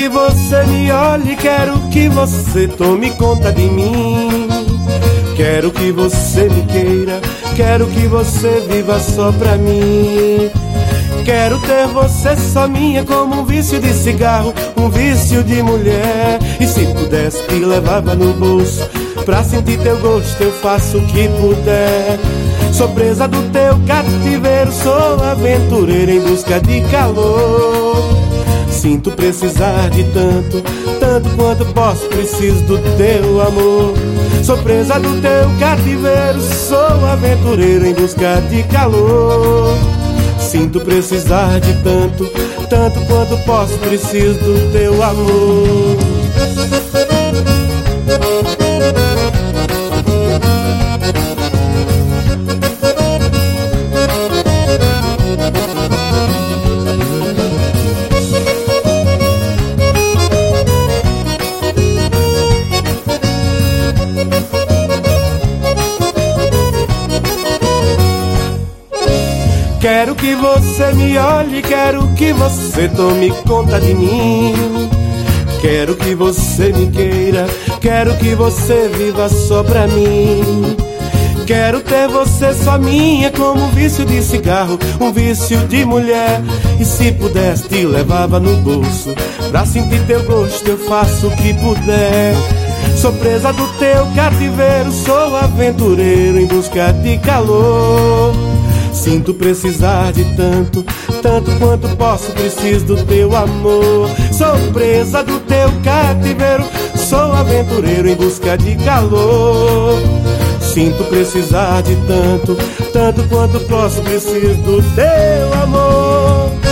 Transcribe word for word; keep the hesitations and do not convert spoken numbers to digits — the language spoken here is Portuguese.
que você me olhe, quero que você tome conta de mim. Quero que você me queira, quero que você viva só pra mim. Quero ter você só minha como um vício de cigarro, um vício de mulher. E se pudesse te levava no bolso, pra sentir teu gosto eu faço o que puder. Sou presa do teu cativeiro, sou aventureira em busca de calor. Sinto precisar de tanto, tanto quanto posso, preciso do teu amor. Sou presa do teu cativeiro, sou aventureiro em busca de calor. Sinto precisar de tanto, tanto quanto posso, preciso do teu amor. Quero que você me olhe, quero que você tome conta de mim. Quero que você me queira, quero que você viva só pra mim. Quero ter você só minha como um vício de cigarro, um vício de mulher. E se pudesse te levava no bolso, pra sentir teu gosto eu faço o que puder. Sou presa do teu cativeiro, sou aventureiro em busca de calor. Sinto precisar de tanto, tanto quanto posso, preciso do teu amor. Sou presa do teu cativeiro, sou aventureiro em busca de calor. Sinto precisar de tanto, tanto quanto posso, preciso do teu amor.